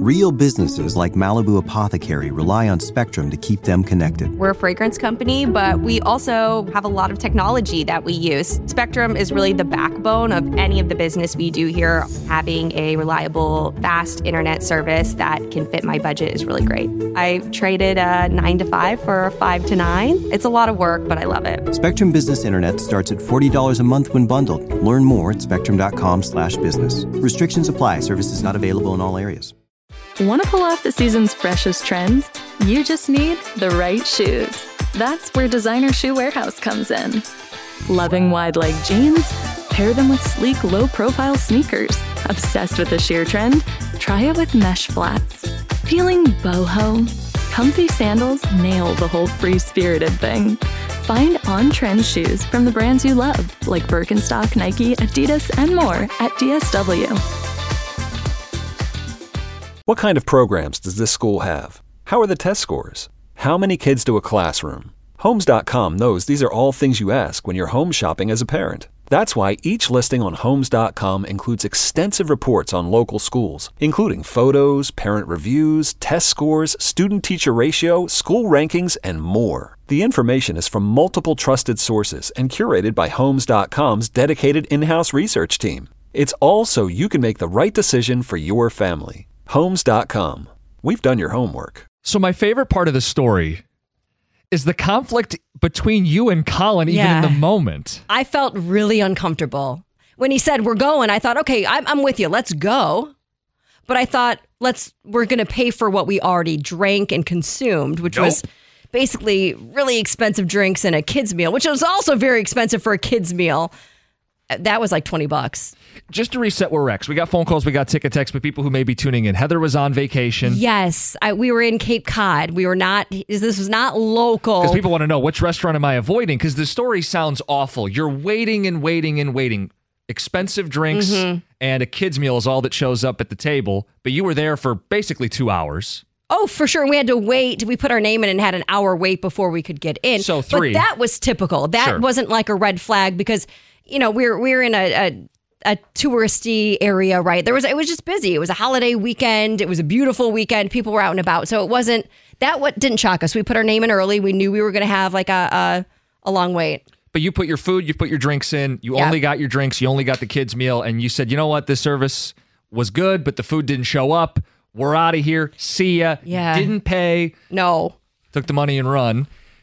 Real businesses like Malibu Apothecary rely on Spectrum to keep them connected. We're a fragrance company, but we also have a lot of technology that we use. Spectrum is really the backbone of any of the business we do here. Having a reliable, fast internet service that can fit my budget is really great. I traded a 9 to 5 for a 5 to 9. It's a lot of work, but I love it. Spectrum Business Internet starts at $40 a month when bundled. Learn more at spectrum.com/business. Restrictions apply. Services not available in all areas. Want to pull off the season's freshest trends? You just need the right shoes. That's where Designer Shoe Warehouse comes in. Loving wide leg jeans? Pair them with sleek, low-profile sneakers. Obsessed with the sheer trend? Try it with mesh flats. Feeling boho? Comfy sandals nail the whole free-spirited thing. Find on-trend shoes from the brands you love, like Birkenstock, Nike, Adidas, and more at DSW. What kind of programs does this school have? How are the test scores? How many kids to a classroom? Homes.com knows these are all things you ask when you're home shopping as a parent. That's why each listing on Homes.com includes extensive reports on local schools, including photos, parent reviews, test scores, student-teacher ratio, school rankings, and more. The information is from multiple trusted sources and curated by Homes.com's dedicated in-house research team. It's all so you can make the right decision for your family. Homes.com. We've done your homework. So my favorite part of the story is the conflict between you and Colin, even in the moment. I felt really uncomfortable. When he said, we're going, I thought, okay, I'm with you. Let's go. But I thought, we're going to pay for what we already drank and consumed, which was basically really expensive drinks and a kid's meal, which was also very expensive for a kid's meal. That was like $20. Just to reset where we're at, we got phone calls, we got ticket texts, but people who may be tuning in. Heather was on vacation. Yes, we were in Cape Cod. We were not, this was not local. Because people want to know, which restaurant am I avoiding? Because the story sounds awful. You're waiting and waiting and waiting. Expensive drinks and a kid's meal is all that shows up at the table, but you were there for basically 2 hours. Oh, for sure. We had to wait. We put our name in and had an hour wait before we could get in. So 3. But that was typical. That wasn't like a red flag because, we're in a touristy area, right? It was just busy. It was a holiday weekend. It was a beautiful weekend. People were out and about. So it wasn't, what didn't shock us. We put our name in early. We knew we were going to have like a long wait. But you put your food, you put your drinks in. You only got your drinks. You only got the kids' meal. And you said, you know what? This service was good, but the food didn't show up. We're out of here. See ya. Yeah. Didn't pay. No. Took the money and run.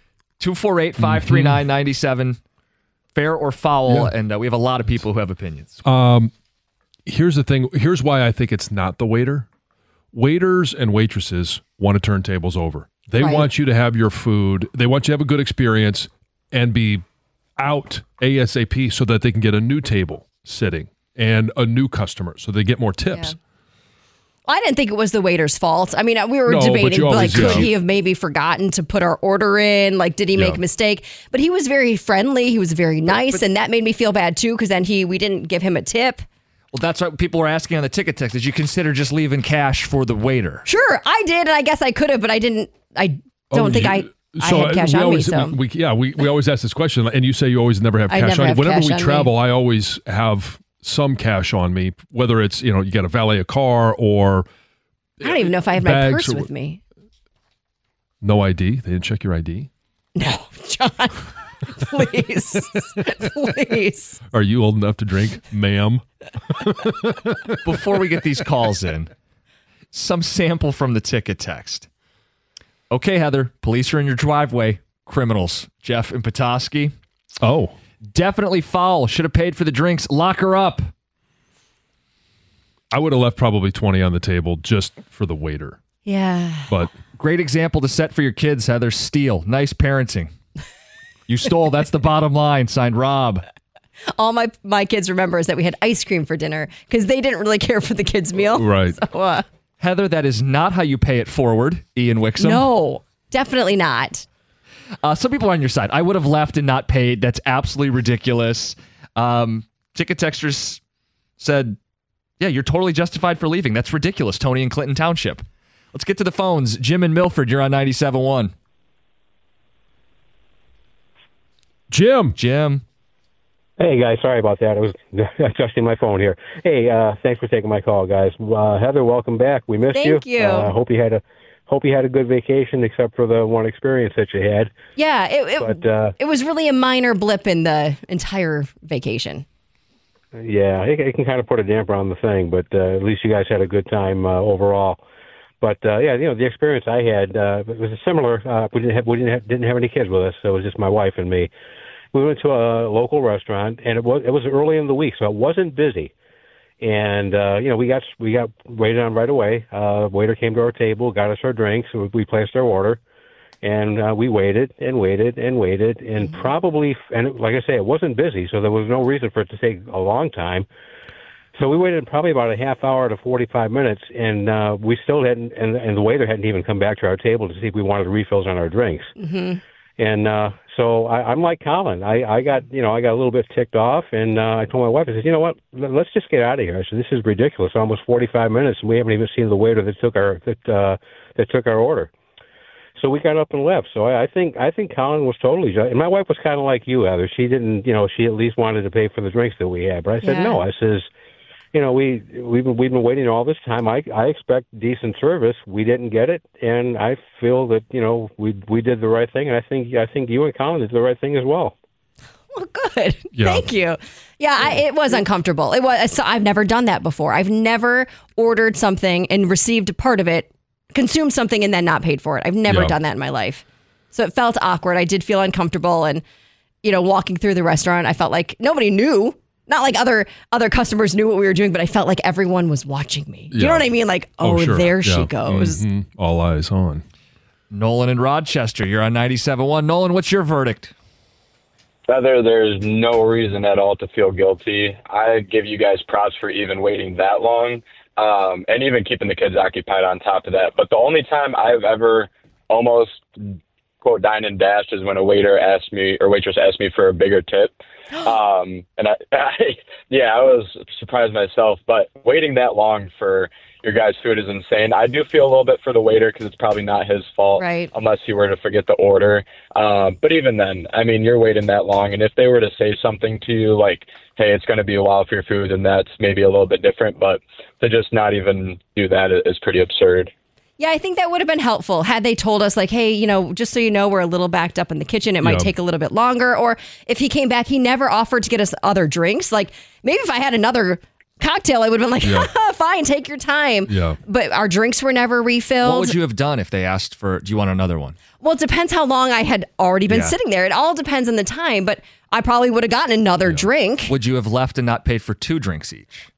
248-539-97. Fair or foul, and we have a lot of people who have opinions. Here's the thing. Here's why I think it's not the waiter. Waiters and waitresses want to turn tables over. They want you to have your food. They want you to have a good experience and be out ASAP so that they can get a new table sitting and a new customer so they get more tips. Yeah. I didn't think it was the waiter's fault. I mean, we were debating, could he have maybe forgotten to put our order in? Like, did he make a mistake? But he was very friendly. He was very nice. And that made me feel bad, too, because then we didn't give him a tip. Well, that's what people were asking on the ticket text. Did you consider just leaving cash for the waiter? Sure, I did. And I guess I could have, but I didn't. I don't think I had cash on me. So we always ask this question. And you say you always never have cash on you. Whenever we travel, I always have some cash on me, whether it's, you got to valet a car or I don't even know if I have my purse with me. No ID? They didn't check your ID? No, John, please. Please. Are you old enough to drink, ma'am? Before we get these calls in, some sample from the ticket text. Okay, Heather, police are in your driveway. Criminals, Jeff and Petoskey. Oh. Definitely foul. Should have paid for the drinks. Lock her up. I would have left probably 20 on the table just for the waiter. Yeah. But great example to set for your kids, Heather. Steal. Nice parenting. You stole. That's the bottom line. Signed, Rob. All my kids remember is that we had ice cream for dinner because they didn't really care for the kids' meal. Right. So, Heather, that is not how you pay it forward. Ian Wixom. No, definitely not. Some people are on your side. I would have left and not paid. That's absolutely ridiculous. Ticket texters said, yeah, you're totally justified for leaving. That's ridiculous, Tony in Clinton Township. Let's get to the phones. Jim in Milford, you're on 97.1. Jim. Hey, guys. Sorry about that. I was adjusting my phone here. Hey, thanks for taking my call, guys. Heather, welcome back. We missed you. Thank you. Hope you had a good vacation, except for the one experience that you had. Yeah, it was really a minor blip in the entire vacation. Yeah, it can kind of put a damper on the thing, but at least you guys had a good time overall. But yeah, the experience I had it was similar. We didn't have any kids with us, so it was just my wife and me. We went to a local restaurant, and it was early in the week, so it wasn't busy. And we got waited on right away. Waiter came to our table, got us our drinks. We placed our order, and we waited and waited and waited, and like I say, it wasn't busy, so there was no reason for it to take a long time. So we waited probably about a half hour to 45 minutes, and we still hadn't, and the waiter hadn't even come back to our table to see if we wanted refills on our drinks. Mm-hmm. And so I'm like Colin. I got a little bit ticked off, and I told my wife, I said, you know what, let's just get out of here. I said, this is ridiculous. Almost 45 minutes, and we haven't even seen the waiter that took our order. So we got up and left. So I think Colin was totally just, and my wife was kind of like you, Heather. She didn't, she at least wanted to pay for the drinks that we had. But I said, no. I says, we've been waiting all this time. I expect decent service. We didn't get it, and I feel that we did the right thing, and I think you and Colin did the right thing as well. Well, good. Yeah. Thank you. Yeah, it was uncomfortable. It was. So I've never done that before. I've never ordered something and received a part of it, consumed something, and then not paid for it. I've never done that in my life. So it felt awkward. I did feel uncomfortable, and walking through the restaurant, I felt like nobody knew. Not like other customers knew what we were doing, but I felt like everyone was watching me. You know what I mean? Like, sure. There she goes. Mm-hmm. All eyes on. Nolan in Rochester, you're on 97.1. Nolan, what's your verdict? Heather, there's no reason at all to feel guilty. I give you guys props for even waiting that long, and even keeping the kids occupied on top of that. But the only time I've ever almost, quote, dined and dashed is when a waiter asked me, or waitress asked me for a bigger tip. And I was surprised myself, but waiting that long for your guys' food is insane. I do feel a little bit for the waiter because it's probably not his fault, right? Unless he were to forget the order. But even then, I mean, you're waiting that long, and if they were to say something to you like, hey, it's going to be a while for your food, then that's maybe a little bit different, but to just not even do that is pretty absurd. Yeah, I think that would have been helpful had they told us, like, hey, just so you know, we're a little backed up in the kitchen. It might take a little bit longer. Or if he came back, he never offered to get us other drinks. Like, maybe if I had another cocktail, I would have been like, fine, take your time. Yeah. But our drinks were never refilled. What would you have done if they asked for, do you want another one? Well, it depends how long I had already been sitting there. It all depends on the time, but I probably would have gotten another drink. Would you have left and not paid for 2 drinks each?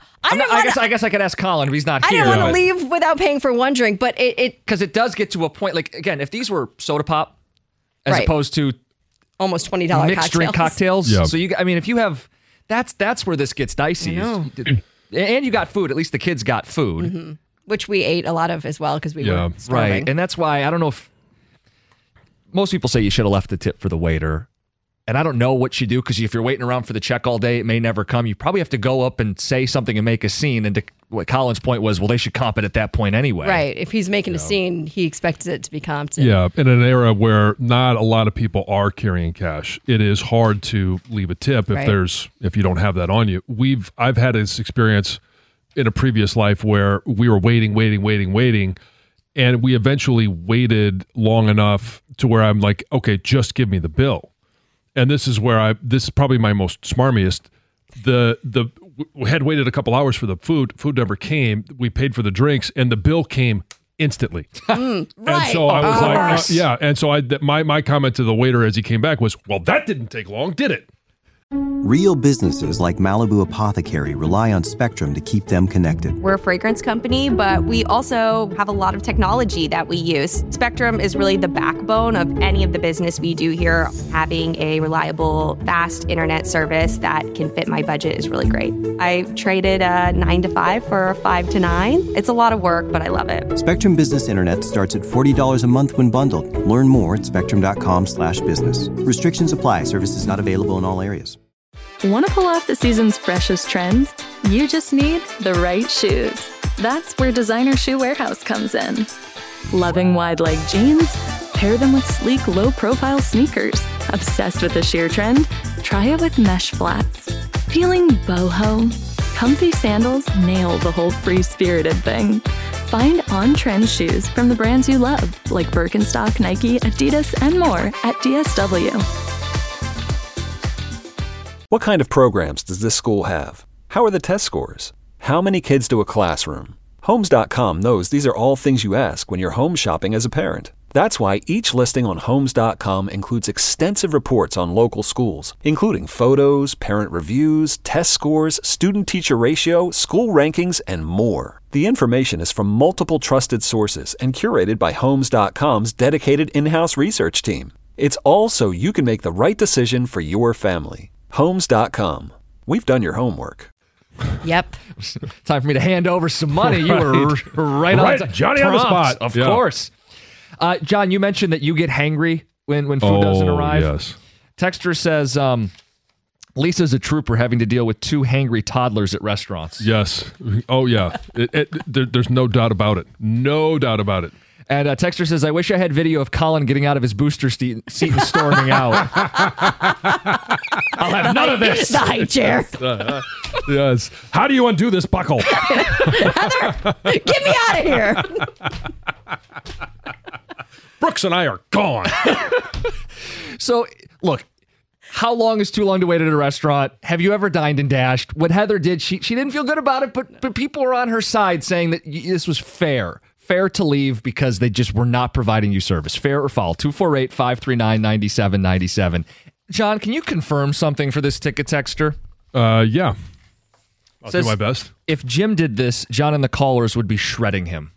I guess I could ask Colin if he's not here. I didn't want to leave without paying for one drink, but because it does get to a point. Like, again, if these were soda pop as opposed to almost $20 mixed drink cocktails, so if you have that's where this gets dicey. And you got food. At least the kids got food, which we ate a lot of as well because we were starving. Right, and that's why I don't know if most people say you should have left the tip for the waiter. And I don't know what you do, because if you're waiting around for the check all day, it may never come. You probably have to go up and say something and make a scene. And what Colin's point was, well, they should comp it at that point anyway. If he's making a scene, he expects it to be comped. Yeah, in an era where not a lot of people are carrying cash, it is hard to leave a tip if you don't have that on you. I've had this experience in a previous life where we were waiting, and we eventually waited long enough to where I'm like, okay, just give me the bill. And this is where this is probably my most smarmiest. We had waited a couple hours for the food. Food never came. We paid for the drinks, and the bill came instantly. Right. And so I was like, And so my comment to the waiter as he came back was, well, that didn't take long, did it? Real businesses like Malibu Apothecary rely on Spectrum to keep them connected. We're a fragrance company, but we also have a lot of technology that we use. Spectrum is really the backbone of any of the business we do here. Having a reliable, fast internet service that can fit my budget is really great. I traded a 9 to 5 for a 5 to 9. It's a lot of work, but I love it. Spectrum Business Internet starts at $40 a month when bundled. Learn more at spectrum.com/business. Restrictions apply. Services not available in all areas. Want to pull off the season's freshest trends? You just need the right shoes. That's where Designer Shoe Warehouse comes in. Loving wide leg jeans? Pair them with sleek, low-profile sneakers. Obsessed with the sheer trend? Try it with mesh flats. Feeling boho? Comfy sandals nail the whole free-spirited thing. Find on-trend shoes from the brands you love, like Birkenstock, Nike, Adidas, and more at DSW. What kind of programs does this school have? How are the test scores? How many kids do a classroom? Homes.com knows these are all things you ask when you're home shopping as a parent. That's why each listing on Homes.com includes extensive reports on local schools, including photos, parent reviews, test scores, student-teacher ratio, school rankings, and more. The information is from multiple trusted sources and curated by Homes.com's dedicated in-house research team. It's all so you can make the right decision for your family. Homes.com. We've done your homework. Yep. Time for me to hand over some money. You were right on time. Johnny on the spot. Of course. John, you mentioned that you get hangry when food doesn't arrive. Yes. Texter says, Lisa's a trooper having to deal with 2 hangry toddlers at restaurants. Yes. Oh, yeah. There's no doubt about it. No doubt about it. And Texter says, I wish I had video of Colin getting out of his booster seat and storming out. I'll have none of this. The high chair. Yes. How do you undo this buckle? Heather, get me out of here. Brooks and I are gone. So, look, how long is too long to wait at a restaurant? Have you ever dined and dashed? What Heather did, she didn't feel good about it, but people were on her side saying that this was fair. Fair to leave because they just were not providing you service. Fair or foul? 248-539-9797. John, can you confirm something for this ticket texter? Yeah. I'll do my best. If Jim did this, John and the callers would be shredding him.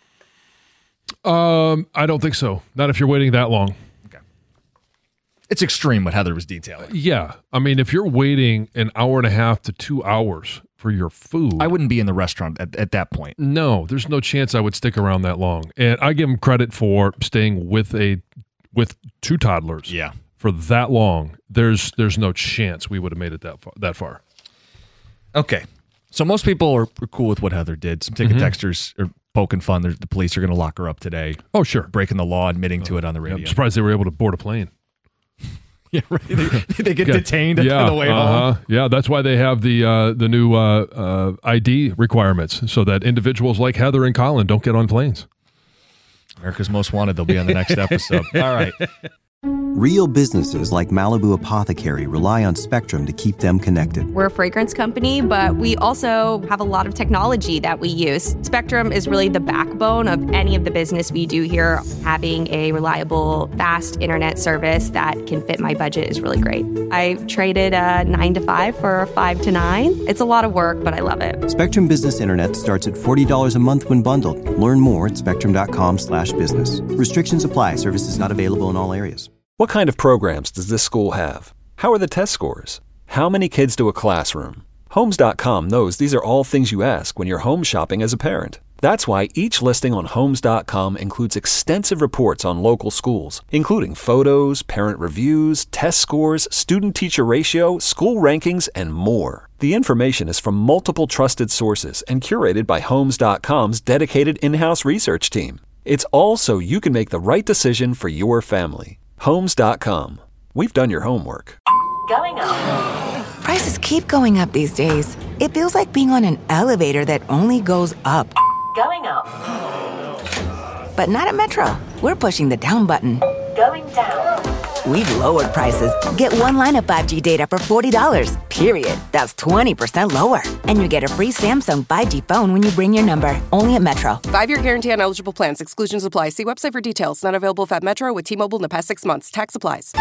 I don't think so. Not if you're waiting that long. Okay. It's extreme what Heather was detailing. Yeah. I mean, if you're waiting an hour and a half to 2 hours for your food, I wouldn't be in the restaurant at that point. No, there's no chance I would stick around that long. And I give him credit for staying with 2 toddlers. Yeah. For that long. There's no chance we would have made it that far. Okay. So most people are cool with what Heather did. Some ticket texters are poking fun. The police are going to lock her up today. Oh, sure. Breaking the law, admitting to it on the radio. I'm surprised they were able to board a plane. Yeah, right. They get detained on the way home. Yeah, that's why they have the new ID requirements so that individuals like Heather and Colin don't get on planes. America's Most Wanted. They'll be on the next episode. All right. Real businesses like Malibu Apothecary rely on Spectrum to keep them connected. We're a fragrance company, but we also have a lot of technology that we use. Spectrum is really the backbone of any of the business we do here. Having a reliable, fast internet service that can fit my budget is really great. I traded a 9 to 5 for a 5 to 9. It's a lot of work, but I love it. Spectrum Business Internet starts at $40 a month when bundled. Learn more at spectrum.com/business. Restrictions apply. Services not available in all areas. What kind of programs does this school have? How are the test scores? How many kids do a classroom? Homes.com knows these are all things you ask when you're home shopping as a parent. That's why each listing on Homes.com includes extensive reports on local schools, including photos, parent reviews, test scores, student-teacher ratio, school rankings, and more. The information is from multiple trusted sources and curated by Homes.com's dedicated in-house research team. It's all so you can make the right decision for your family. Homes.com. We've done your homework. Going up. Prices keep going up these days. It feels like being on an elevator that only goes up. Going up. But not at Metro. We're pushing the down button. Going down. We've lowered prices. Get one line of 5G data for $40, period. That's 20% lower. And you get a free Samsung 5G phone when you bring your number. Only at Metro. 5-year guarantee on eligible plans. Exclusions apply. See website for details. Not available at Metro with T-Mobile in the past 6 months. Tax applies.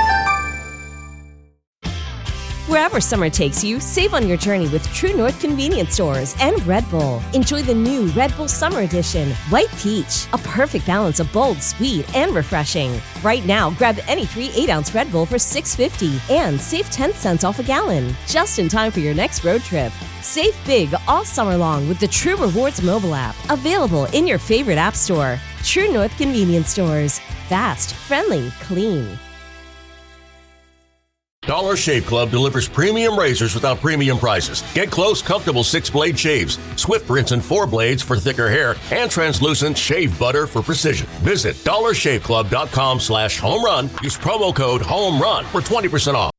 Wherever summer takes you, save on your journey with True North Convenience Stores and Red Bull. Enjoy the new Red Bull Summer Edition, White Peach, a perfect balance of bold, sweet, and refreshing. Right now, grab any 3 8-ounce Red Bull for $6.50 and save 10 cents off a gallon, just in time for your next road trip. Save big all summer long with the True Rewards mobile app, available in your favorite app store. True North Convenience Stores. Fast, friendly, clean. Dollar Shave Club delivers premium razors without premium prices. Get close, comfortable 6-blade shaves, swift rinse and 4 blades for thicker hair, and translucent shave butter for precision. Visit dollarshaveclub.com/homerun. Use promo code HOMERUN for 20% off.